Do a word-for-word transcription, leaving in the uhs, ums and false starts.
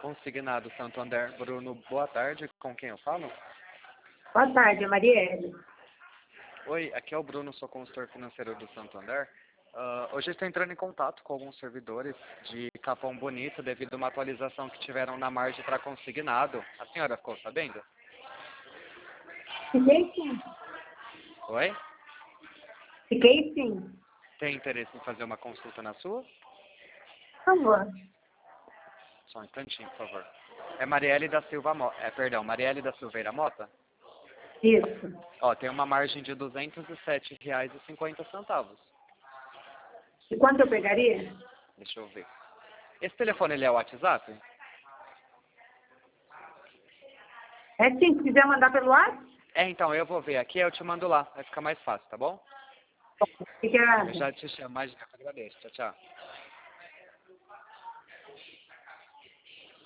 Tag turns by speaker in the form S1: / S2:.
S1: Consignado Santander. Bruno, boa tarde. Com quem eu falo?
S2: Boa tarde, Marielle.
S1: Oi, aqui é o Bruno, sou consultor financeiro do Santander. Uh, hoje estou entrando em contato com alguns servidores de Capão Bonito devido a uma atualização que tiveram na margem para consignado. A senhora ficou sabendo?
S2: Fiquei sim.
S1: Oi?
S2: Fiquei sim.
S1: Tem interesse em fazer uma consulta na sua?
S2: Por favor.
S1: Só um instantinho, por favor. É Marielle da Silva Mota. É, perdão, Marielle da Silveira Mota?
S2: Isso.
S1: Ó, tem uma margem de duzentos e sete reais e cinquenta centavos.
S2: E quanto eu pegaria?
S1: Deixa eu ver. Esse telefone ele é o WhatsApp?
S2: É sim, se quiser mandar pelo WhatsApp?
S1: É, então, eu vou ver aqui, eu te mando lá. Vai ficar mais fácil, tá bom? Eu
S2: Obrigada.
S1: já te chamo, imagina, eu agradeço. Tchau, tchau.